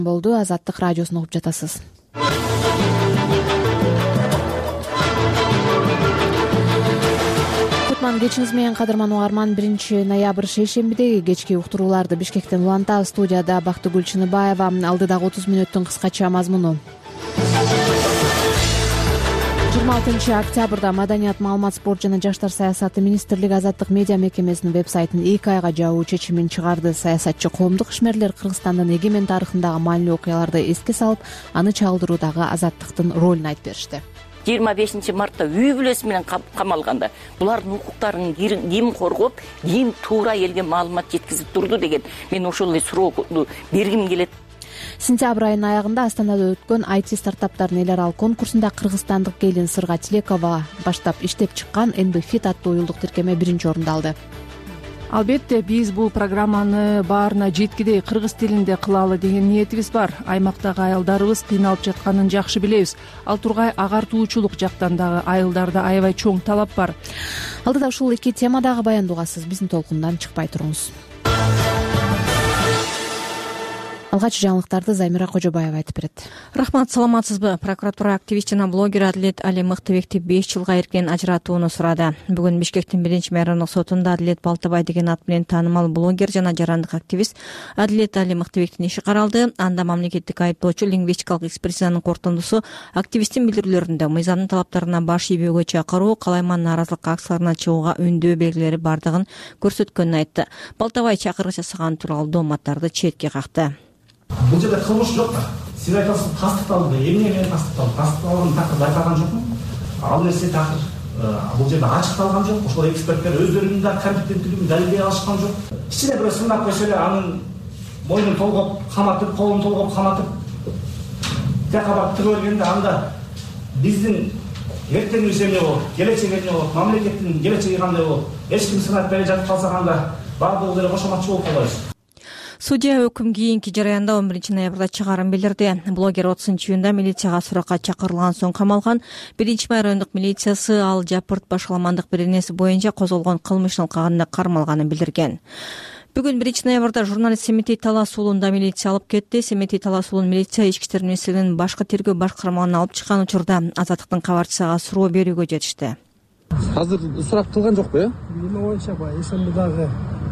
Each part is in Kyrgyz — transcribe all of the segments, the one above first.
болду. Азаттык радиосун угуп жатасыз. Кутман кечиңиз менен кадырман угарман. 1-ноябрь шейшембидеги кечки уктурууларды Бишкектен улантабыз. Студияда Бактыгүл Чыныбаева. Алдыдагы 30 мүнөттүн кыскача мазмуну. 26 октябрда Маданият, маалымат, спорт жана жаштар саясаты министрлиги Азаттык медиа мекемесинин веб-сайтын 2 айга жабуу чечимин чыгарды. Саясатчы коомдук ишмерлер Кыргызстандын эгемен тарыхындагы маанилүү окуяларды эске салып, аны чагылдыруудагы Азаттыктын ролун айтып беришти. 25 мартта үй бүлөсү менен камалганда булардын укуктарын ким коргоп, ким туура элге маалымат жеткизип турду деген мен ошол эле суроону бергим келет. Сентябрь айынын аягында Астанада өткөн IT стартаптардын эл аралык конкурсунда кыргызстандык келин Сырга Тилекова баштап иштеп чыккан NB-Fit аттуу уюлдук тиркеме 1-орунду алды. Албетте биз бул программаны баарына жеткидей кыргыз тилинде кылалы деген ниетибиз бар. Аймактагы аялдарыбыз кыйналып жатканын жакшы билебиз. Ал тургай агартуучулук жактан дагы айылдарда аябай чоң талап бар. Алдыда ушул эки темадагы баянды угасыз. Биздин толкундан чыкпай туруңуз. Алгач жаңылыктарды Займира Кожобаева айтып берет. Рахмат, саламатсызбы? Прокуратура активист жана блогер Адилет Али Мыктыбекти 5 жылга эркен ажыратууну сурады. Бүгүн Бишкектин 1-майрамдык сотунда Адилет Балтабай деген ат менен таанымал блогер жана жарандык активист Адилет Али Мыктыбектин иши каралды. Анда мамлекеттик айыптоочу лингвистикалык экспертизанын корутундусу активисттин билдирүүлөрүндө мыйзамдын талаптарына баш ийбөөгө чакыруу, калайман нааразылык акцияларына чыгууга үндөө белгилери бардыгын көрсөткөнүн айтты. Балтабай чакырык жасаган тууралуу дооматтарды четке какты. Бул жерде кылмыш жок. Сиз айтасыз тастыкталды, эмне менен тастыкталды? Тастыкталган такыр айтылган жокму? Ал нерсе такыр бул жерде ачыкталган жок. Ошол эксперттер өздөрүнүн да компетенттүүлүгүн далилдей алышкан жок. Кичине бирөө сындап койсо эле анын мойнун толгоп каматып, колун толгоп каматып такабак тыгып бергенде анда биздин эртеңибиз эмне болот, келечеги эмне болот, мамлекеттин келечеги кандай болот? Эч ким сын айтпай жатып калсак анда баардыгыбыз эле кошоматчы болуп калабыз. Судья өкүм кийинки жараянда 11-ноябрда чыгарын билдирди. Блогер 30-июнда милицияга суракка чакырылган соң камалган. 1-май райондук милициясы ал Жапырт башаламандык беренеси боюнча козголгон кылмыштын алкагында кармалганын билдирген. Бүгүн 1-ноябрда журналист Семетей Талас уулунда милиция алып кетти. Семетей Талас уулун милиция Ички иштер министрлигинин башкы тергөө башкармаларына алып чыккан учурда Азаттыктын кабарчысына суроо берүүгө жетишти. Азыр сурак кылган жокпу, э? Менин оюмча эсенби дагы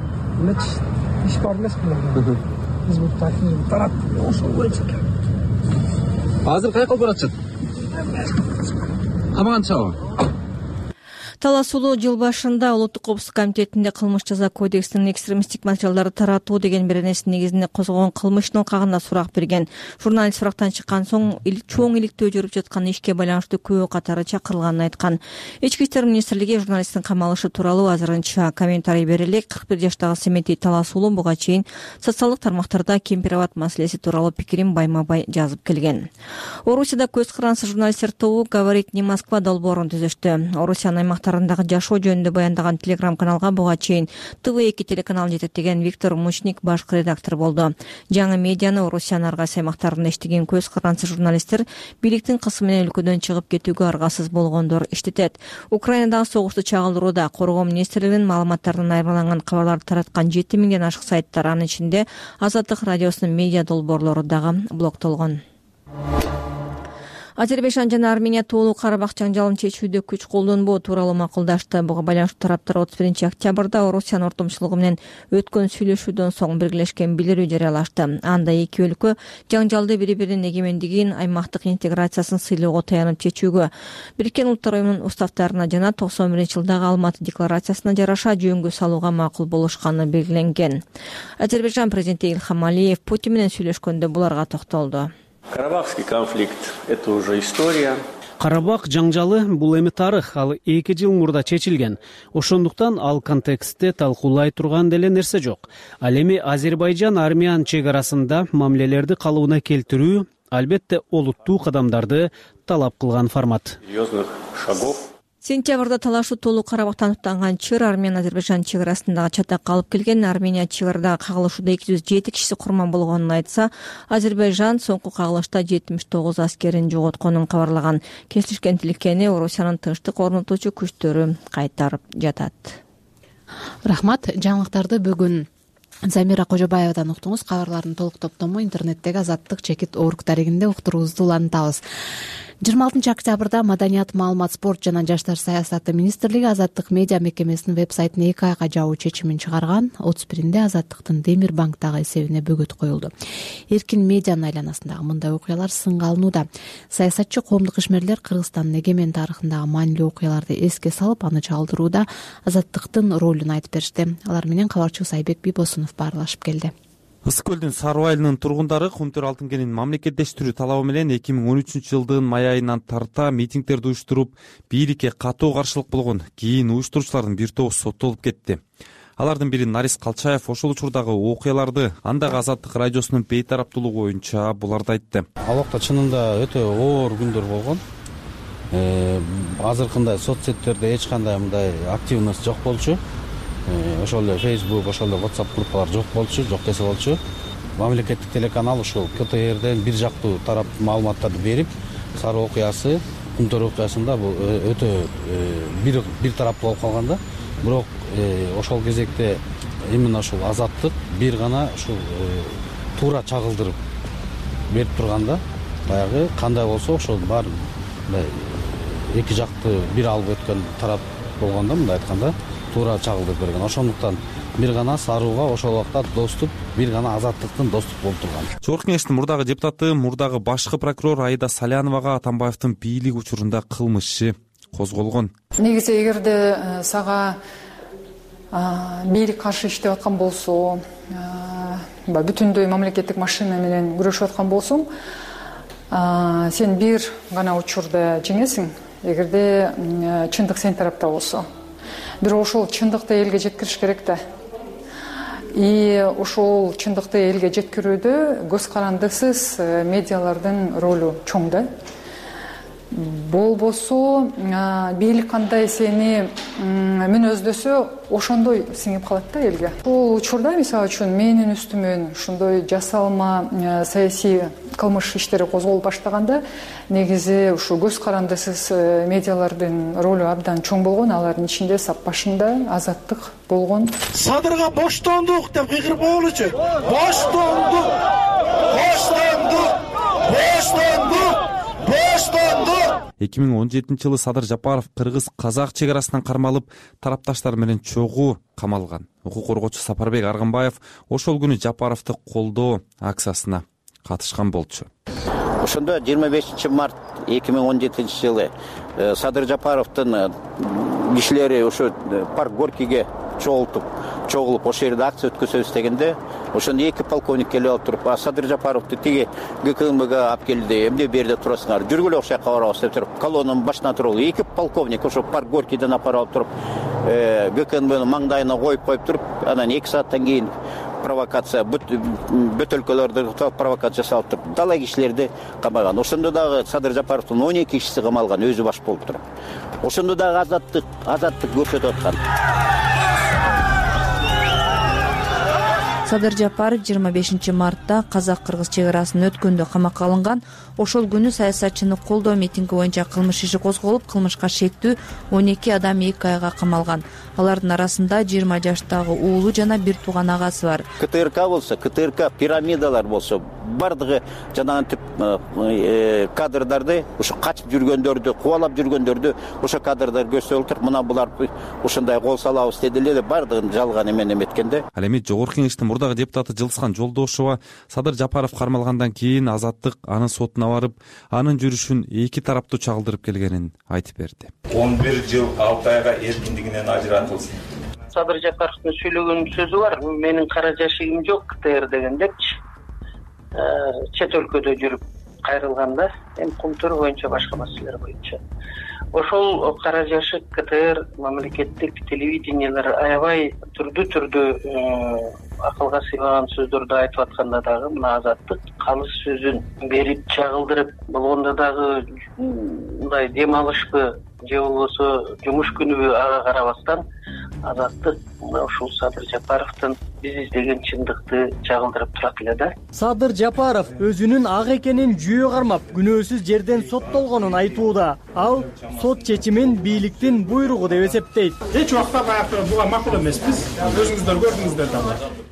иш бар эмес бул. Биз бул тарап ошол боюнча. Азыр кайка баратат? Камаганчабы? Талас уулу жыл башында Улуттук коопсуздук комитетинде кылмыш жаза кодексинин экстремисттик материалдарды таратуу деген беренеси негизинде козголгон кылмыштын алкагында сурак берген. Журналист сурактан чыккан соң чоң иликтөө жүрүп жаткан ишке байланыштуу күбө катары чакырылганын айткан. Ички иштер министрлиги журналисттин камалышы тууралуу азырынча комментарий бере элек. 41 жаштагы Семетей Талас уулу буга чейин социалдык тармактарда кемпир-абад маселеси тууралуу пикирин байма-бай жазып келген. Орусияда көз карансыз журналисттер тобу «Говорит не Москва» долбоорун түзүштү. Орусиянын аймактарындагы жашоо жөнүндө баяндаган телеграм-каналга буга чейин ТВ2 телеканал жетектеген Виктор Мучник башкы редактор болду. Жаңы медианы Орусиянын ар кайсы аймактарында иштеген көз карансыз журналисттер бийликтин кысымы менен өлкөдөн чыгып кетүүгө аргасыз болгондор иштетет. Украинадагы согушту чагылдырууда коргоо министрлигинин маалыматтарынан айырмаланган кабарларды тараткан 7000ден ашык сайттар, анын ичинде Азаттык радиосунун медиа долбоорлору дагы блоктолгон. Азербайжан жана Армения тоолуу Карабах жаңжалын чечүүдө күч колдонбоо тууралуу макулдашты. Буга байланыштуу тараптар 31 октябрда Орусиянын ортомчулугу менен өткөн сүйлөшүүдөн соң биргелешкен билдирүү жарыялашты. Анда эки өлкө жаңжалды бири-биринин эгемендигин, аймактык интеграциясын сыйлоого таянып чечүүгө, Бириккен Улуттар Уюмунун уставтарына жана 91-жылдагы Алматы декларациясына жараша жөнгө салууга макул болушканы белгиленген. Азербайжан президенти Илхам Алиев Путин менен сүйлөшкөндө буларга токтолду. Карабахский конфликт – это уже история. Карабах жаңжалы бул эми тарых, ал 2 жыл мурда чечилген. Ошондуктан ал контекстте талкуулай турган деле нерсе жок. Ал эми Азербайжан-Армян чек арасында мамилелерди калыбына келтирүү албетте олуттуу кадамдарды талап кылган формат. Серьезных шагов. Сентябрда талашуу толук Карабахтан аттанган чыр Армян-Азербайжан чек арасындагы чатакка алып келген. Армения чек арадагы кагылышууда 207 киши курман болгонун айтса, Азербайжан соңку кагылышта 79 аскерин жоготконун кабарлаган. Кесилишкен тилкени Орусиянын тынчтык орнотуучу күчтөрү кайтарып жатат. Рахмат. Жаңылыктарды бүгүн Замира Кожобаевадан уктуңуз. Кабарлардын толук топтому интернеттеги Азаттык чекит орг дарегинде уктуруубузду улантабыз. 26 октябрда Маданият, маалымат, спорт жана жаштар саясаты министрлиги Азаттык медиа мекемесинин веб-сайтын 2 айга жабуу чечимин чыгарган. 31-де Азаттыктын Демир банктагы эсебине бөгөт коюлду. Эркин медианын айланасындагы мындай окуялар сынга алынууда. Саясатчы коомдук ишмерлер Кыргызстандын эгемен тарыхындагы маанилүү окуяларды эске салып, аны чагылдырууда Азаттыктын ролун айтып беришти. Алар менен кабарчыбыз Айбек Бибосунов баарлашып келди. Ысык көлдүн Саруу айылынын тургундары Кумтөр Алтынгенин мамлекеттештирүү талабы менен 2013-жылдын май айынан тарта митингдерди уюштуруп, бийликке катуу каршылык болгон кийин уюштуруучулардын бир тобу соттолуп кетти. Алардын бири Нарис Калчаев ошол учурдагы окуяларды андагы Азаттык радиосунун бейтараптуулугу боюнча буларды айтты. Ал убакта чынында өтө оор күндөр болгон. Азыркындай соцсеттерде эч кандай мындай активность жок болчу. Ошол эле Facebook, ошол эле WhatsApp группалар жок болчу, жок десе болчу. Мамлекеттик телеканал ушул КТРден бир жактуу тарап маалыматтарды берип, Саруу окуясы, Кумтөр окуясында бул өтө бир тараптуу болуп калган да. Бирок ошол кезекте именно ушул Азаттык бир гана ушул туура чагылдырып берип турганда, баягы кандай болсо ошол бар эки жакты бир алып өткөн тарап болгондо, мындай айтканда туура чагылдырып берген. Ошондуктан бир гана Сарууга ошол убакта доступ, бир гана Азаттыктын доступ болуп турган. Жогорку кеңештин мурдагы депутаты, мурдагы башкы прокурор Аида Саляновага Атамбаевдин бийлик учурунда кылмыш иши козголгон. Негизи эгерде сага бийлик каршы иштеп аткан болсо, бүтүндөй мамлекеттик машина менен күрөшүп аткан болсоң, сен бир гана учурда жеңесиң, эгерде чындык сен тарапта болсо. Бирок ошол чындыкты элге жеткириш керек да. И ошол чындыкты элге жеткирүүдө көз карандысыз медиалардын ролу чоң да. Болбосо бийлик кандай сени мүнөздөсө, ошондой сиңип калат да элге. Бул учурда мисалы үчүн менин үстүмөн ушундай жасалма саясий кылмыш иштери козголуп баштаганда, негизи ушу көз карандысыз медиалардын ролу абдан чоң болгон. Алардын ичинде сап башында Азаттык болгон. Садырга боштондук деп кыйкырып коелучу. Боштондук! Боштондук! Боштондук! 2017-жылы Садыр Жапаров кыргыз-казак чек арасынан кармалып, тарапташтар менен чогуу камалган. Укук коргоочу Сапарбек Аргынбаев ошол күнү Жапаровду колдоо акциясына катышкан болчу. Ошондо 25 март 2017-жылы Садыр Жапаровдун кишилери ошо парк Горькийге чогулуп ошол жерде акция өткөзөбүз дегенде, ошондо 2 полковник келип алып туруп, Садыр Жапаровду тиги ГКМГ алып келди, эмне берде турасыңар, жүргүлө окшой жака барабыз деп туруп, колоннанын башына туруп, 2 полковник ошо парк Горькийден алып барып туруп, ГКМГнын маңдайына коюп туруп, анан 2 сааттан кийин провокация, бөтөлкөлөрдү провокация жасалып туруп, дала кишилерди камаган. Ошондо дагы Садыр Жапаровдун 12 кишиси камалган, өзү баш болуп туруп. Ошондо дагы азаттык көрсөтүп аткан. Садыр Жапаров 25 мартта казак-кыргыз чек арасын өткөндө камакка алынган. Ошол күнү саясатчыны колдоо митинги боюнча кылмыш иши козголуп, кылмышка шектүү 12 адам 2 айга камалган. Алардын арасында 20 жаштагы уулу жана бир тууган агасы бар. КТРК болсо, КТРК пирамидалар болсо, бардыгы жанагы кадрдарды, ошо качып жүргөндөрдү, кубалап жүргөндөрдү, ошо кадрдар көрсөтүлүп, мына булар ушундай кол салабыз дедилер, бардыгын жалган эметкенде. Ал эми жогорку кеңештин мурдагы депутаты Жылсхан Жолдошова Садыр Жапаров кармалгандан кийин Азаттык анын сотуна барып, анын жүрүшүн 2 тараптуу чагылдырып келгенин айтып берди. 11 жыл 6 айга эркиндигинен ажыратылсын. Садыр Жапаровдун сүйлөгөн сөзү бар. Менин кара жашыгым жок КТР дегендепчи. Чет өлкөдө жүрүп кайрылганда, эми Кумтөр боюнча башка маселелер боюнча. Ошол кара жашык КТР мамлекеттик телевидениелер аябай түрдүү акылга сыйбаган сөздөрдү айтып атканда дагы мына Азаттык калыс сөзүн берип чагылдырып болгондо дагы мындай дем алышпы же болбосо жумуш күнүбү ага карабастан Азаттык ушул Садыр Жапаровдун биз издеген чындыкты чагылдырып турат эле да. Садыр Жапаров өзүнүн ак экенин жүйө кармап, күнөөсүз жерден соттолгонун айтууда. Ал сот чечимин бийликтин буйругу деп эсептейт. Эч убакта буга макул эмеспиз. Өзүңүздөр көрдүңүздөр да.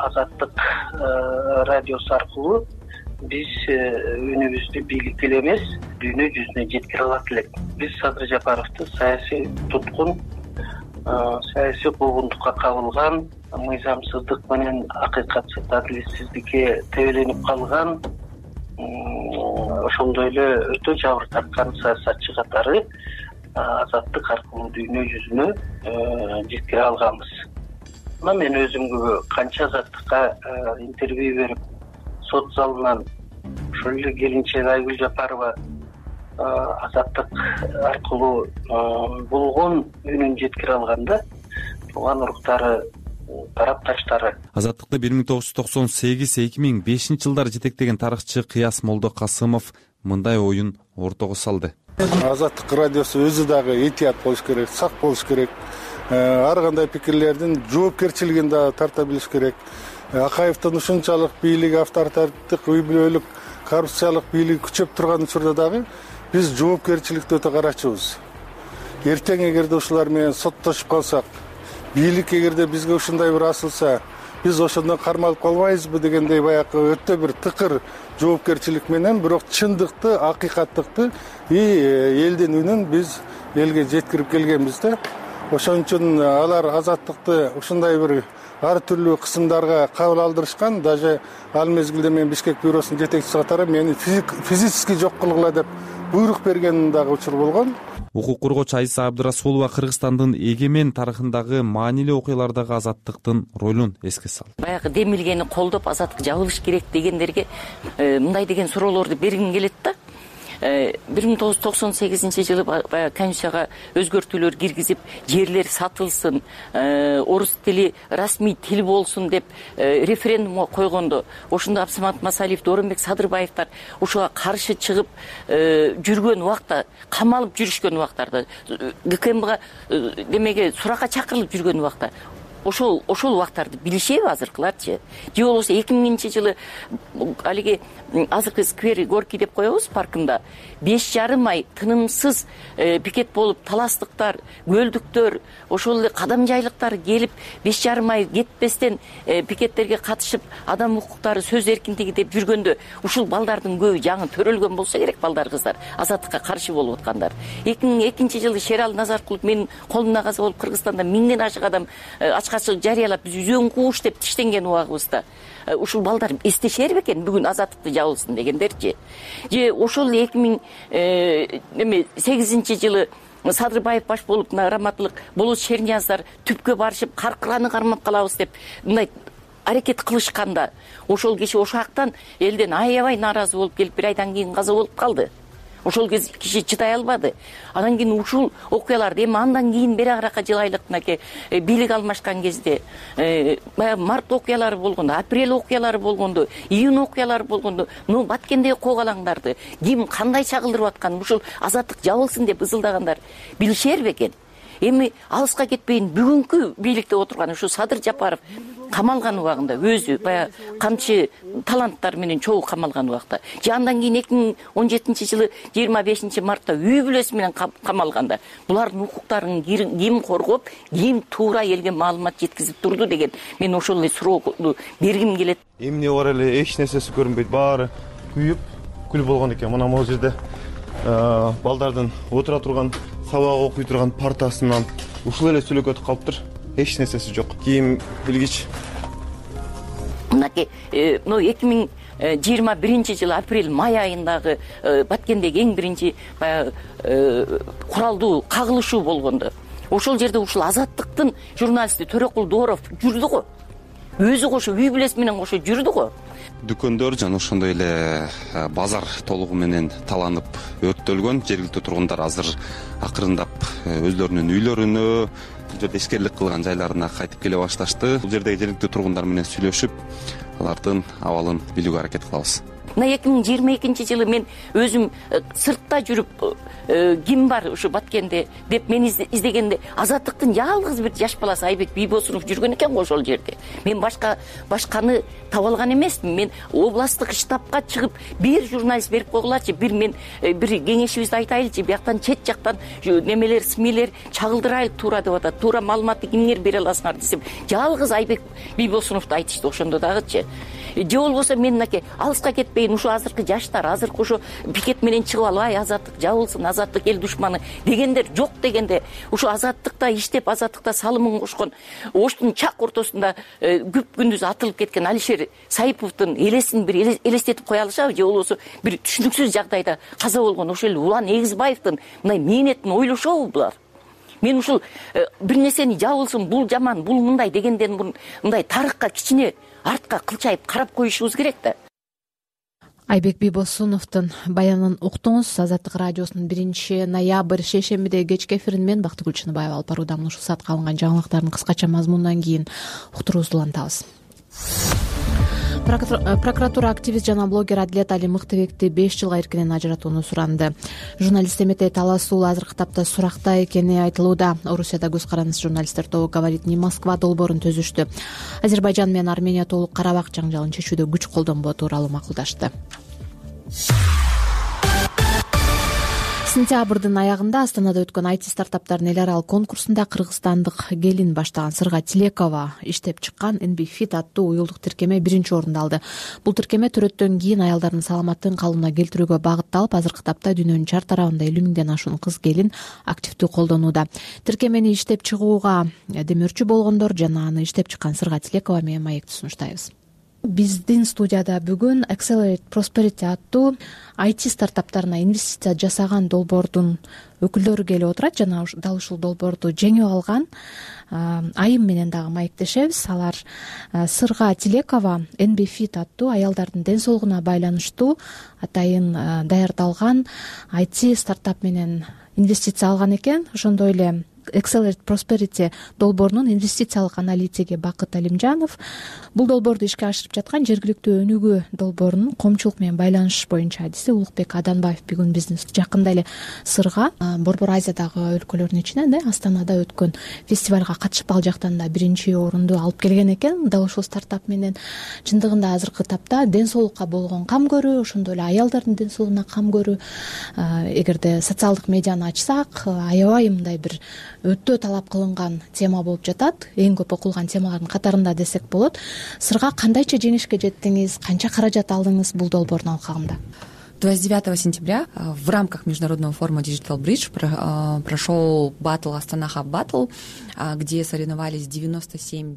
Азаттык радиосу аркылуу биз үнүбүздү бийликке эле эмес, дүйнө жүзүнө жеткире алат элек. Биз Садыр Жапаровду саясий туткун, саясий куугунтукка кабылган, мыйзамсыздык менен акыйкатсыз адилетсиздикке тебеленип калган, ошондой эле өтө жабыр тарткан саясатчы катары азаттык аркылуу дүйнө жүзүнө жеткире алганбыз. Мына мен өзүм канча азаттыкка интервью берип, сот залынан ошол эле келинчеги Айгүл Жапарова азаттык аркылуу болгон үнүн жеткире алганда, тууган уруктары, тарапташтары. Азаттыкты 1998-2005 жылдары жетектеген тарыхчы Кыяс Молдокасымов мындай оюн ортого салды. Азаттык радиосу өзү дагы этият болуш керек, сак болуш керек. Ар кандай пикирлердин жоопкерчилигин да тарта билиш керек. Акаевдин ушунчалык бийлиги, авторитардык, үй бүлөлүк, коррупциялык бийлиги күчөп турган учурда дагы биз жоопкерчиликти өтө карачубуз. Эртең эгерде ушулар менен соттошуп калсак, бийлик эгерде бизге ушундай бир асылса, биз ошондон кармалып калбайбызбы дегендей баягы өтө бир тыкыр жоопкерчилик менен, бирок чындыкты, акыйкаттыкты элдин үнүн биз элге жеткирип келгенбиз да. Ошон үчүн алар азаттыкты ушундай бир ар түрлүү кысымдарга кабыл алдырышкан. Даже ал мезгилде мен Бишкек бюросунун жетекчиси катары мени физически жок кылгыла деп буйрук берген дагы учур болгон. Укук коргоочу Айса Абдырасулова Кыргызстандын эгемен тарыхындагы маанилүү окуялардагы азаттыктын ролун эске салды. Баягы демилгени колдоп азаттык жабылыш керек дегендерге мындай деген суроолорду бергим келет да. 1998 жылы баягы Конституцияга өзгөртүүлөр киргизип, жерлер сатылсын, орус тили расмий тил болсун деп референдумга койгондо, ошондо Абсамат Масалиев, Дооронбек Садырбаевтар ошого каршы чыгып жүргөн убакта, камалып жүрүшкөн убактарда, ГКМга демеге суракка чакырылып жүргөн убакта ошол убактарды билишеби азыркыларчы? Же болбосо 2000-жылы алиги азыркы сквер Горький деп коебуз паркында 5,5 ай тынымсыз пикет болуп, таластыктар, көлдүктөр, ошол эле кадам жайлыктар келип 5,5 ай кетпестен пикеттерге катышып, адам укуктары, сөз эркиндиги деп жүргөндө ушул балдардын көбү жаңы төрөлгөн болсо керек, балдар, кыздар, азаттыкка каршы болуп аткандар. 2002 жылы Шерали Назаркулов менин колумда каза болуп, Кыргызстанда 1000ден ашык адам ачкачы жарыялап, биз үзөң кууш деп тиштенген убагыбызда ушул балдар эстешер бекен бүгүн азаттыкты жабылсын дегендерчи? Же ошол 2008 жылы Садырбаев баш болуп, Раматылык, Болот Шернияздар түпкө барышып, каркыраны кармап калабыз деп мындай аракет кылышканда, ошол киши ошактан элден аябай нааразы болуп келип, бир айдан кийин каза болуп калды. Ошол киши чыдай албады. Анан кийин ушул окуяларды эми андан кийин бери каракка жылайлык мынакей бийлик алмашкан кезде март окуялары болгондо, апрель окуялары болгондо, июнь окуялары болгондо, баткендеги когалаңдарды ким кандай чагылдырып атканын, ушул азаттык жабылсын деп ызылдагандар билишер бекен? Эми алыска кетпейин, бүгүнкү бийликте отурган ушу Садыр Жапаров камалган убагында өзү баягы камчы таланттар менен чогуу камалган убакта, же андан кийин 2017 жылы 25 мартта үй бүлөсү менен камалганда, булардын укуктарын ким коргоп, ким туура элге маалымат жеткизип турду деген мен ошол эле суроону бергим келет. Эмне бар эле, эч нерсеси көрүнбөйт, баары күйүп, күл болгон экен. Мына могу жерде балдардын отура турган, сабак окуй турган партасынан ушул эле сүлөк өтүп калыптыр. Эч нерсеси жок. Кийим илгич. Мынакей 2021 жылы апрель-май айындагы Баткендеги эң биринчи куралдуу кагылышуу болгондо, ошол жерде ушул азаттыктын журналисти Төрөкул Дооров жүрдү го. Өзү кошо үй бүлөсү менен кошо жүрдү го. Дүкөндөр жана ошондой эле базар толугу менен таланып өрттөлгөн. Жергиликтүү тургундар азыр акырындап өзлөрүнүн үйлөрүнө, бул жерде ишкерлик кылган жайларына кайтып келе башташты. Бул жердеги жергиликтүү тургундар менен сүйлөшүп, алардын абалын билүүгө аракет кылабыз. мына 2022 мен өзүм сыртта жүрүп ким бар ушу Баткенде деп мен издегенде Азаттыктын жалгыз бир жаш баласы Айбек Бийбосунов жүргөн экен го ошол жерде. Мен башканы таба алган эмесмин. Мен областтык штабка чыгып бир журналист берип койгуларчы, бир кеңешибизди айтайлычы, бияктан чет жактан немелер СМИлер чагылдырайлы туура деп атат. Туура маалыматты кимиңер бере аласыңар десем, жалгыз Айбек Бийбосуновду айтышты ошондо дагычы. Же болбосо мен мынакей алыска кетпейин, ушу азыркы жаштар, азыркы ушу пикет менен чыгып алып, Азаттык жабылсын, Азаттык эл душманы дегендер жок дегенде, ушу Азаттыкта иштеп, Азаттыкта салымын кошкон, оштун чак ортосунда күп күндүз атылып кеткен Алишер Сайыповдун элесин бир элестетип кое алышабы, же болбосо бир түшүнүксүз жагдайда каза болгон ошол Улан Эгизбаевдин мындай мээнетин ойлошобу булар? Мен ушул бир нерсени жабылсын, бул жаман, бул мындай дегенден мурун мындай тарыхка кичине артка кылчайып карап коюшубуз керек да. Айбек Бийбосуновдун баянын уктуңуз. Азаттык радиосунун 1 ноябрь шейшембидеги кечки эфирин мен Бактыгүл Чыныбаева алып баруудамын. Ушул саатка алынган жаңылыктардын кыскача мазмунунан кийин уктуруубузду улантабыз. Прокуратура активист жана блогер Адилет Али Мыктыбекти 5 жылга эркинен ажыратууну суранды. Журналист Эметей Таласул азыркы тапта суракта экени айтылууда. Орусияда көз карандысыз журналисттер тобу «Говорит не Москва» долбоорун төзүштү. Азербайжан менен Армения толук Карабак жаңжалын чечүүдө күч колдонбоо тууралуу макулдашты. Сентябрдын аягында Астанада өткөн IT стартаптардын эл аралык конкурсунда кыргызстандык келин баштаган Сырга Тилекова иштеп чыккан NB-Fit аттуу уюлдук тиркеме 1 орунду алды. Бул тиркеме төрөттөн кийин аялдардын саламаттыгын калыбына келтирүүгө багытталып, азыркы тапта дүйнөнүн чар тарабында 50 миңден ашуун кыз келин активдүү колдонууда. Тиркемени иштеп чыгууга демөөрчү болгондор жана аны иштеп чыккан Сырга Тилекова менен маекти сунуштайбыз. Биздин студияда бүгүн Accelerate Prosperity аттуу IT стартаптарына инвестиция жасаган долбоордун өкүлдөрү келип отурат жана дал ушул долбоорду жеңип алган айым менен дагы маектешебиз. Алар Сырга Тилекова NB-Fit аттуу аялдардын ден соолугуна байланыштуу атайын даярдалган IT стартап менен инвестиция алган экен. Ошондой эле Accelerate Prosperity долбоорунун инвестициялык аналитиги Бакыт Алимжанов бул долбоорду ишке ашырып жаткан жергиликтүү өнүгүү долбоорунун коомчулук менен байланыш боюнча адиси Улукбек Аданбаев бүгүн биздин жакында эле Сырга Борбор Азиядагы өлкөлөрдүн ичинен Астанада өткөн фестивалга катышып ал жактан да 1 орунду алып келген экен. Дал ушул стартап менен чындыгында азыркы тапта ден соолукка болгон кам көрүү, ошондой эле аялдардын ден соолугуна кам көрүү, эгерде социалдык медианы ачсак, аябай мындай бир өтө талап кылынган тема болуп жатат. Эң көп окулган темалардын катарында десек болот. Сырга кандайча жеңишке жеттиңиз, канча каражат алдыңыз бул долбоордун алкагында? 29 сентября в рамках международного форума Digital Bridge прошел батл Астана Hub Battle, где соревновались 97...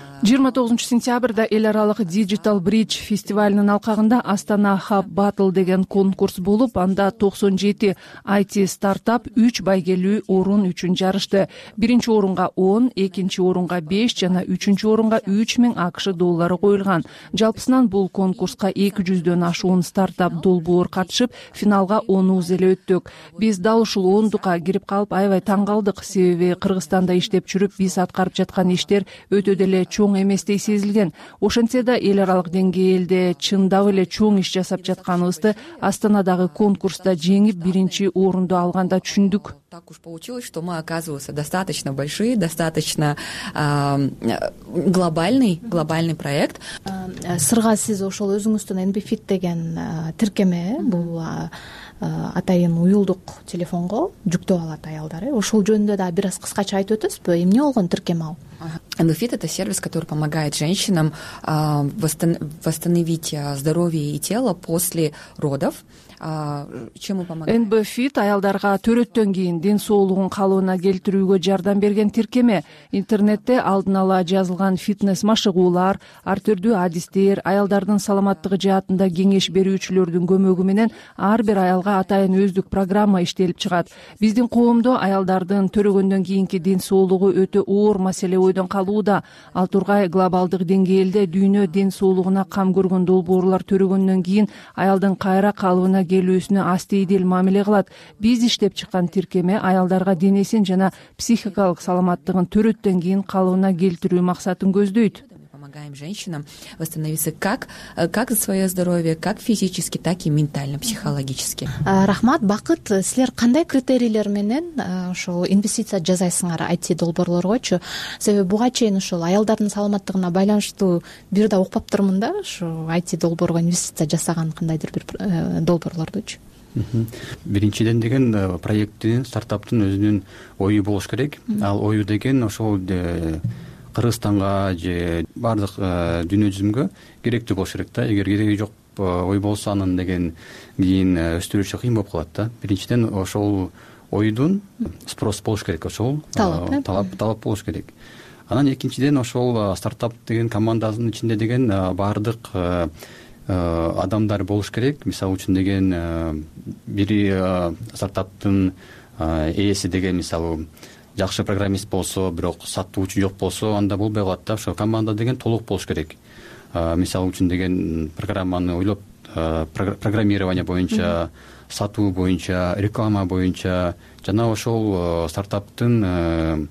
29 сентябрда эл аралык Digital Bridge фестивалынын алкагында Астана Hub Battle деген конкурс болуп, анда 97 IT стартап 3 байгелүү орун үчүн жарышты. 1 орунга 10, 2 орунга 5 жана 3 орунга 3000 АКШ доллары коюлган. Жалпысынан бул конкурска 200дөн ашуун стартап долбоор катышып, финалга 10 эле өттүк. Биз дал ушул 10дукка кирип калып аябай таң калдык, себеби Кыргызстанда иштеп жүрүп биз аткарып жаткан иштер өтө деле чоң эместей сезилген. Ошентсе да эл аралык деңгээлде чындап эле чоң иш жасап жатканыбызды Астанадагы конкурста жеңип 1 орунду алганда түшүндүк. Так уж получилось, что мы, оказывается, достаточно большие, достаточно глобальный проект. Сырга сиз ошол өзүңүздүн NB-Fit деген тиркеме, бул атайын уюлдук телефонго жүктөп алат аялдар. Ошол жөнүндө да бир аз кыскача айтып өтөсүзбү? Эмне болгон тиркеме ал? NB-Fit — это сервис, который помогает женщинам восстановить здоровье и тело после родов. Чему помогает? NB-Fit аялдарга төрөттөн кийин ден соолугун калыбына келтирүүгө жардам берген тиркеме. Интернетте алдын ала жазылган фитнес машыгуулар, ар түрдүү адистер, аялдардын саламаттыгы жаатында кеңеш берүүчүлөрдүн көмөгү менен ар бир аялга атайын өздүк программа иштелип чыгат. Биздин коомдо аялдардын төрөгөндөн кийинки ден соолугу өтө оор маселе ойдон калууда. Ал тургай глобалдык деңгээлде дүйнө ден соолугуна кам көргөн долбоорлор төрөгөндөн кийин аялдын кайра калыбына келүүсүнө астейдил мамиле кылат. Биз иштеп чыккан тиркеме аялдарга денесин жана психикалык саламаттыгын төрөттөн кийин калыбына келтирүү максатын көздөйт. помогаем женщинам восстановиться как за свое здоровье, как физически, так и ментально, психологически. Рахмат. Бакыт, силер кандай критерийлер менен ошол инвестиция жасайсыңар IT долбоорлоргочу? Себеби буга чейин ошол аялдардын саламаттыгына байланыштуу бир да укпаптырмын да, ушу IT долбоорго инвестиция жасаган кандайдыр бир долбоорлордучу. Биринчиден деген проекттин, стартаптын өзүнүн ою болуш керек. Ал ою деген ошол Кыргызстанга же бардык дүйнө жүзүнгө керектүү болуш керек да. Эгер кереги жок ой болсо анын деген кийин өстүрүшү кыйын болуп калат да. Биринчиден ошол ойдун спрос болуш керек, ошол талап болуш керек. Анан экинчиден ошол стартап деген командасынын ичинде деген бардык адамдар болуш керек. Мисалы үчүн деген бир стартаптын ээси деген мисалы жакшы программист болсо, бирок сатуучу жок болсо, анда болбой калат да. Ошо команда деген толук болуш керек. Мисалы үчүн деген программаны ойлоп, программирование боюнча, сатуу боюнча, реклама боюнча жана ошол стартаптын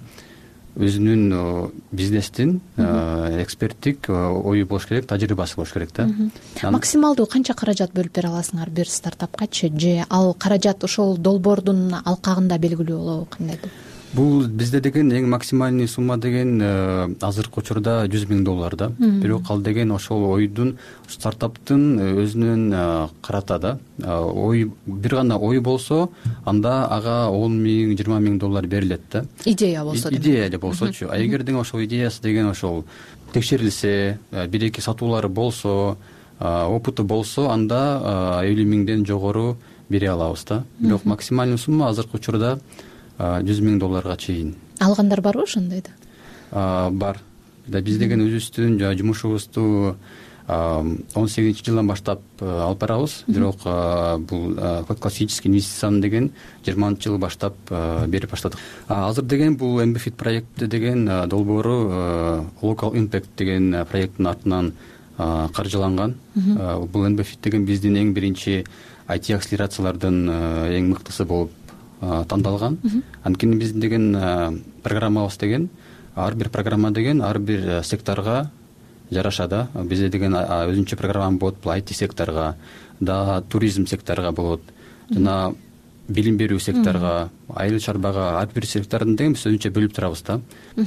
өзүнүн бизнестин эксперттик ою болуш керек, тажрыйбасы болуш керек да. Максималдуу канча каражат бөлүп бере аласыңар бир стартапкачы, же ал каражат ошол долбоордун алкагында белгилүү болобу, кандайдыр? Бул бизде деген эң максимальный сумма деген азыркы учурда $100,000 да. Бирок ал деген ошол ойдун, стартаптын өзүнүн карата да. Ой, бир гана ой болсо, анда ага $10,000, $20,000 берилет да. Идея болсо. Идея эле болсочу. А эгер деген ошол идеясы деген ошол текшерилсе, бир-эки сатуулары болсо, опыту болсо, анда $50,000 жогору бере алабыз да. Бирок максимальный сумма азыркы учурда $100,000 чейин. Алгандар барбы ошондойдо? Бар. Биз деген өзүбүздүн жумушубузду 18-жылдан баштап алып барабыз. Бирок бул классический инвестицияны деген 20-жылы баштап берип баштадык. Азыр деген бул MBFIT проекти деген долбоору Local Impact деген проекттин артынан каржыланган. Бул MBFIT деген биздин эң биринчи IT акселерациялардын эң мыктысы болуп тандалган. Анткени биздин деген программабыз деген ар бир программа деген ар бир секторго жараша да. Бизде деген өзүнчө программа болот, бул IT секторго да, туризм секторго болот, жана билим берүү секторго, айыл чарбага, ар бир сектордун деген биз өзүнчө бөлүп турабыз да.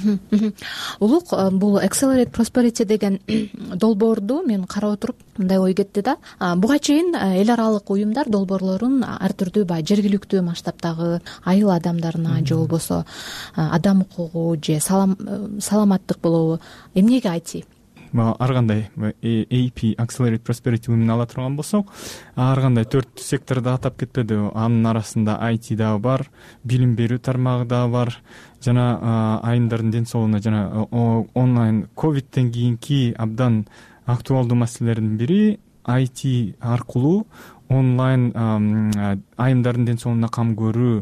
Улук, бул Accelerate Prosperity деген долбоорду мен карап отуруп мындай ой кетти да. Буга чейин эл аралык уюмдар долбоорлорун ар түрдүү баягы жергиликтүү масштабтагы айыл адамдарына же болбосо адам укугу же саламаттык болобу, эмнеге IT? Ар кандай AP Accelerate Prosperity уюмун ала турган болсок, ар кандай 4 секторду атап кетпеди. Анын арасында IT дагы бар, билим берүү тармагы дагы бар, жана айымдардын ден соолугуна жана онлайн ковидтен кийинки абдан актуалдуу маселелердин бири IT аркылуу онлайн айымдардын ден соолугуна кам көрүү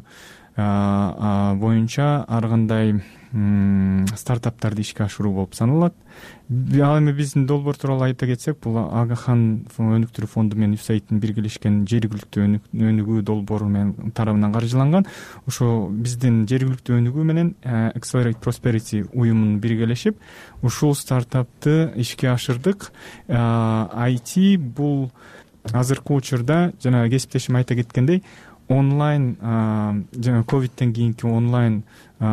боюнча ар кандай стартаптарды ишке ашыруу болуп саналат. Ал эми биздин долбоор тууралуу айта кетсек, бул Агахан өнүктүрүү фонду менен USAIDтин биргелешкен жергиликтүү өнүгүү долбоору менен тарабынан каржыланган. Ошо биздин жергиликтүү өнүгүү менен Accelerate Prosperity уюмун биргелешип, ушул стартапты ишке ашырдык. IT бул азыркы учурда жана кесиптешим айта кеткендей, онлайн жана ковидтен кийинки онлайн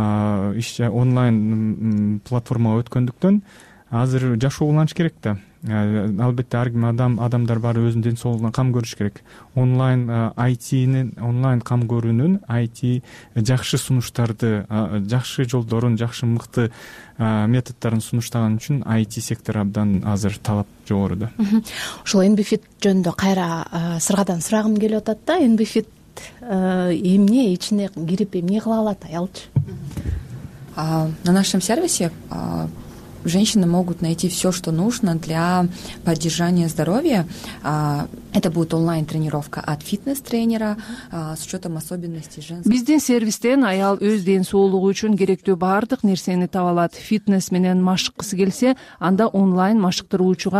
платформага өткөндүктөн азыр жашоо уланыш керек да. Албетте ар ким адамдар баары өзүнүн ден соолугуна кам көрүш керек. Онлайн ITнин, онлайн кам көрүүнүн, IT жакшы сунуштарды, жакшы жолдорун, жакшы мыкты методдорун сунуштаган үчүн IT сектор абдан азыр талап жогору да. Ошол MBFIT жөнүндө кайра сыргадан сурагым келип атат да. MBFIT эмне ичине кирип эмне кыла алат аялчы? На нашем сервисе женщины могут найти все, что нужно для поддержания здоровья. Это будет онлайн-тренировка от фитнес-тренера с учетом особенностей женского. Биздин сервистен аял өз ден соолугу үчүн керектүү баардык нерсени таба алат. Фитнес менен машыккысы келсе, анда онлайн машыктыруучуга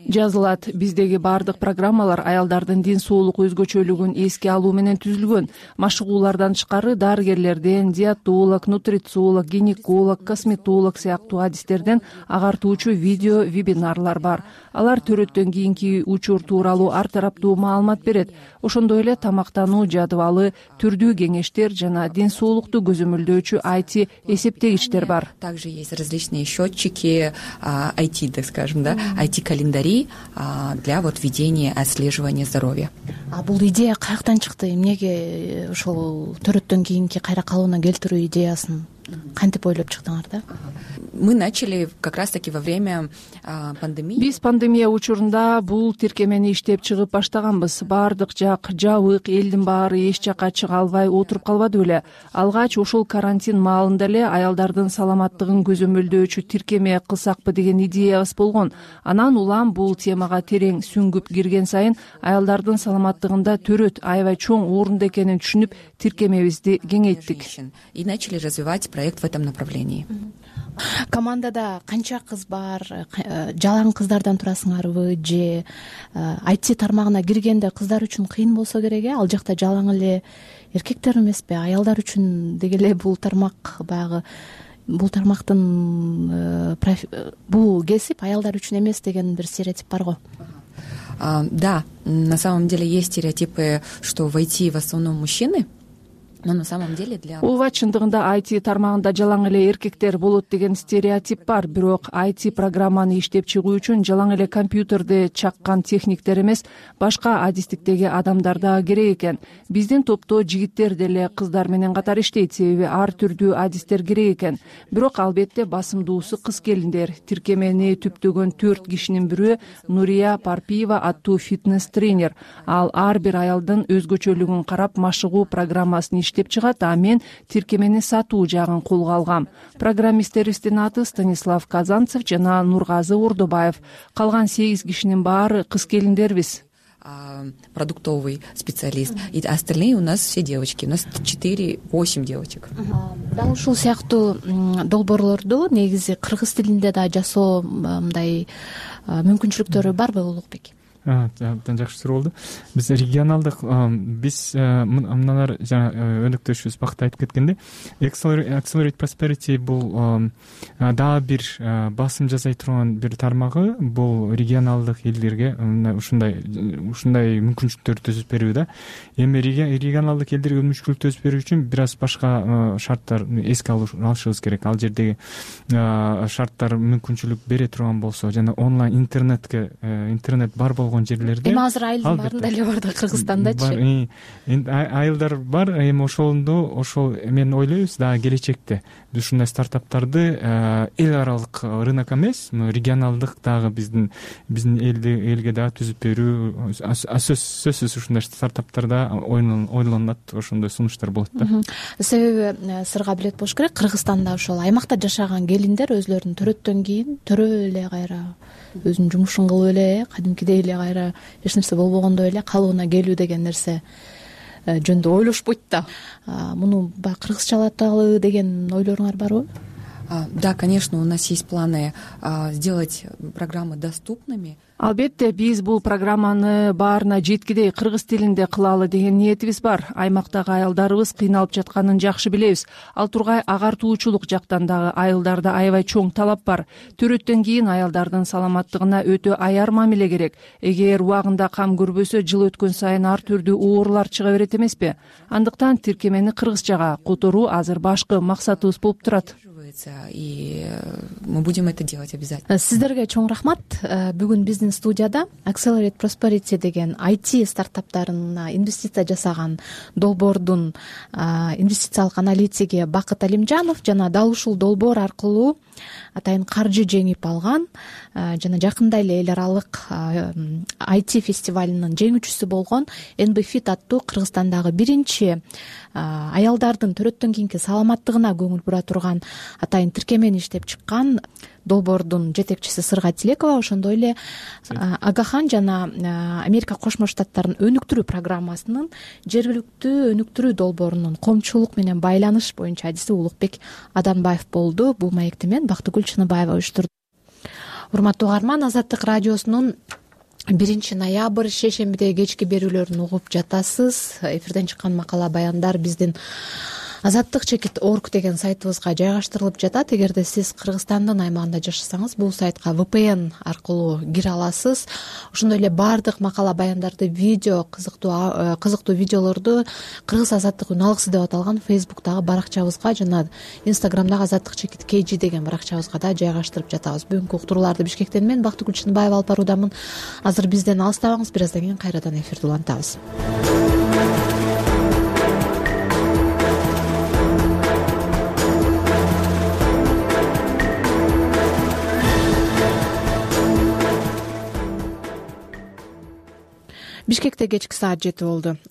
жазылат. Биздеги баардык программалар аялдардын ден соолук өзгөчөлүгүн эске алуу менен түзүлгөн. Машыгуулардан тышкары дарыгерлерден, диетолог, нутрициолог, гинеколог, косметолог сыяктуу адистерден агартуучу видео вебинарлар бар. Алар төрөттөн кийинки учур тууралуу ар тараптуу маалымат берет. Ошондой эле тамактануу жадыбалы, түрдүү кеңештер жана ден соолукту көзөмөлдөөчү IT эсептегичтер бар. Также есть различные счетчики IT, так скажем, да, IT-календари для вот ведения отслеживания здоровья. Бул идея каяктан чыкты? Эмнеге ошол төрөттөн кийинки кайра калууна келтирүү идеясын кантип ойлоп чыктыңар да? Мы начали как раз-таки во время пандемии. Биз пандемия учурунда бул тиркемени иштеп чыгып баштаганбыз. Баардык жак жабык, элдин баары эч жакка чыга албай отуруп калбады беле. Алгач ошол карантин маалында эле аялдардын саламаттыгын көзөмөлдөөчү тиркеме кылсакпы деген идеябыз болгон. Анан улам бул темага терең сүңгүп кирген сайын аялдардын саламаттыгында төрөт аябай чоң орунда экенин түшүнүп, тиркемебизди кеңейттик. И начали развивать проект в этом направлении. Командада канча кыз бар? Жалаң кыздардан турасыңарбы же IT тармагына киргенде кыздар үчүн кыйын болсо керек Ал жакта жалаң эле эркектер эмеспи? Аялдар үчүн деги эле бул тармак баягы бул тармактын бул кесип аялдар үчүн эмес деген бир стереотип бар го. Да, на самом деле есть стереотипы, что в IT в основном мужчины. Но на самом деле для ооба, чындыгында IT тармагында жалаң эле эркектер болот деген стереотип бар. Бирок IT программаны иштеп чыгуу үчүн жалаң эле компьютерди чаккан техниктер эмес, башка адистиктеги адамдар да керек экен. Биздин топто жигиттер деле кыздар менен катар иштейт, себеби ар түрдүү адистер керек экен. Бирок албетте басымдуусу кыз келиндер. Тиркемени түптөгөн 4 кишинин бирөө Нурия Парпиева аттуу фитнес тренер. Ал ар бир аялдын өзгөчөлүгүн карап машыгуу программасын иштеп чыгат, а мен тиркемени сатуу жагын колго алгам. Программисттерибиздин аты Станислав Казанцев жана Нургазы Ордобаев. Калган 8 кишинин баары кыз келиндербиз. Продуктовый специалист. И остальные у нас все девочки. У нас 4-8 девочек. Дал ушул сыяктуу долбоорлорду негизи кыргыз тилинде да жасоо мындай мүмкүнчүлүктөрү барбы, Улукбек? Абдан жакшы суроо болду. Биз регионалдык мыналар жана өнөктөшүбүз Бакыт айтып кеткендей, Accelerate Prosperity бул дагы бир басым жасай турган бир тармагы. Бул регионалдык элдерге ушундай мүмкүнчүлүктөрдү түзүп берүү да. Эми регионалдык элдерге мүмкүнчүлүк түзүп берүү үчүн бир аз башка шарттар эске алышыбыз керек. Ал жердеги шарттар мүмкүнчүлүк бере турган болсо, жана онлайн интернет бар болгон жерлерде. Эми азыр айылдын баарында эле бар да, Кыргызстандачы. Айылдар бар, эми ошол мен ойлойбуз да келечекте биз ушундай стартаптарды эл аралык рынок эмес, регионалдык дагы биздин элге дагы түзүп берүү сөзсүз ушундай стартаптарда ойлонот, ошондой сунуштар болот да. Себеби сырга билет болуш керек, Кыргызстанда ошол аймакта жашаган келиндер өзлөрүнүн төрөттөн кийин төрөп эле кайра өзүнүн жумушун кылып эле кадимкидей эле кайра эч нерсе болбогондой эле калыбына келүү деген нерсе жөнүндө ойлошпойт да. Муну баягы кыргызчалаталы деген ойлоруңар барбы? Да, конечно, у нас есть планы сделать программы доступными. Албетте, биз бул программаны баарына жеткидей кыргыз тилинде кылалы деген ниетибиз бар. Аймактагы аялдарыбыз кыйналып жатканын жакшы билебиз. Ал тургай агартуучулук жактан дагы айылдарда аябай чоң талап бар. Төрөттөн кийин аялдардын саламаттыгына өтө аяр мамиле керек. Эгер убагында кам көрбөсө, жыл өткөн сайын ар түрдүү оорулар чыга берет эмеспи? Андыктан тиркемени кыргызчага которуу азыр башкы максатыбыз болуп турат. И мы будем это делать обязательно. Сиздерге чоң рахмат. Бүгүн биздин студияда Accelerate Prosperity деген IT стартаптарына инвестиция жасаган долбоордун инвестициялык аналитиги Бакыт Алимжанов жана дал ушул долбоор аркылуу атайын каржы жеңип алган жана жакында эле эл аралык IT фестивалынын жеңүүчүсү болгон NBFit аттуу Кыргызстандагы биринчи аялдардын төрөттөн кийинки саламаттыгына көңүл бура турган атайын тиркемени иштеп чыккан долбоордун жетекчиси Сырга Тилекова, ошондой эле Агахан жана Америка Кошмо Штаттарынын өнүктүрүү программасынын жергиликтүү өнүктүрүү долбоорунун коомчулук менен байланыш боюнча адиси Улукбек Аданбаев болду. Бул маекти мен Бактыгүл Чыныбаева уюштурду. урматтуу угарман, Азаттык радиосунун 1-ноябрь шейшембидеги кечки берүүлөрүн угуп жатасыз. Эфирден чыккан макала баяндар биздин azattik.org деген сайтыбызга жайгаштырылып жатат. Эгерде сиз Кыргызстандын аймагында жашасаңыз, бул сайтка VPN аркылуу кире аласыз. Ошондой эле баардык макала баяндарды, видео, кызыктуу видеолорду Кыргыз азаттык үн алгысы деп аталган Facebook'тагы баракчабызга жана Instagram'дагы azattik.kg деген баракчабызга да жайгаштырып жатабыз. Бүгүнкү уктурууларды Бишкектен мен Бактыгүл Чынбаева алып баруудамын. Азыр бизден алыстабаңыз, бир аздан кийин кайрадан эфирди улантабыз. Бишкекте кечки саат 7 болду.